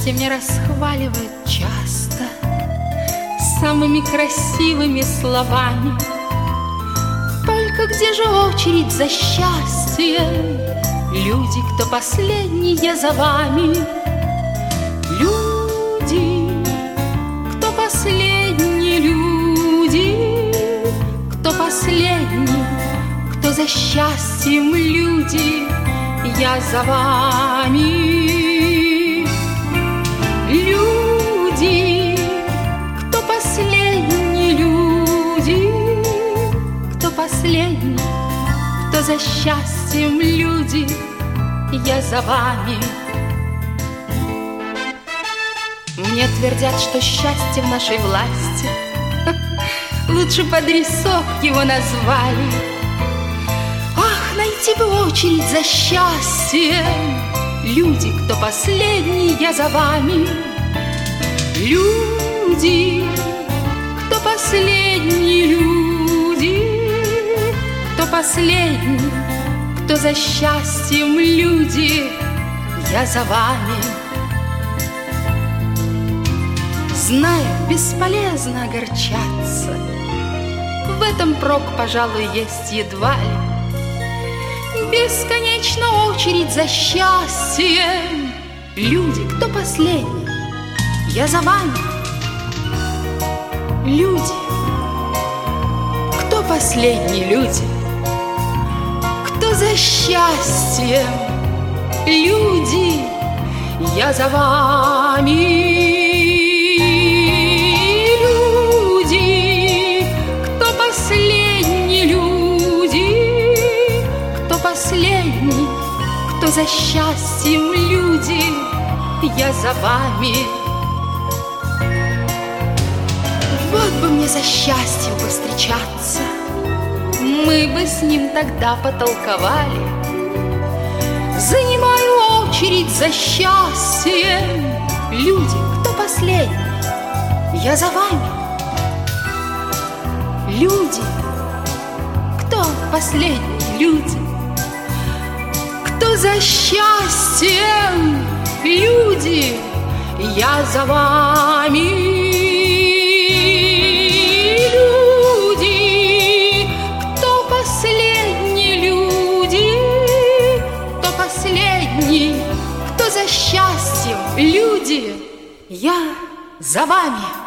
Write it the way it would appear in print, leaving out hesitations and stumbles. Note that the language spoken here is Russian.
Счастье мне расхваливают часто самыми красивыми словами. Только где же очередь за счастьем? Люди, кто последние за вами. Люди, кто последние люди, кто последний, кто за счастьем, люди, я за вами. Люди, кто последний, люди, кто последний, кто за счастьем, люди, я за вами. Мне твердят, что счастье в нашей власти. Лучше подрисок его назвали. Ах, найти бы очередь за счастьем. Люди, кто последний, я за вами. Люди, кто последний, люди, кто последний, кто за счастьем, люди, я за вами. Знаю, бесполезно огорчаться, в этом прок, пожалуй, есть едва ли. Бесконечна очередь за счастьем. Люди, кто последний, я за вами. Люди, кто последний, люди, кто за счастьем, люди, я за вами. Последний, кто за счастьем, люди, я за вами. Вот бы мне за счастьем повстречаться, мы бы с ним тогда потолковали. Занимаю очередь за счастьем. Люди, кто последний, я за вами. Люди, кто последний, люди, кто за счастьем, люди, я за вами. Люди, кто последний, люди, кто последний, кто за счастьем, люди, я за вами.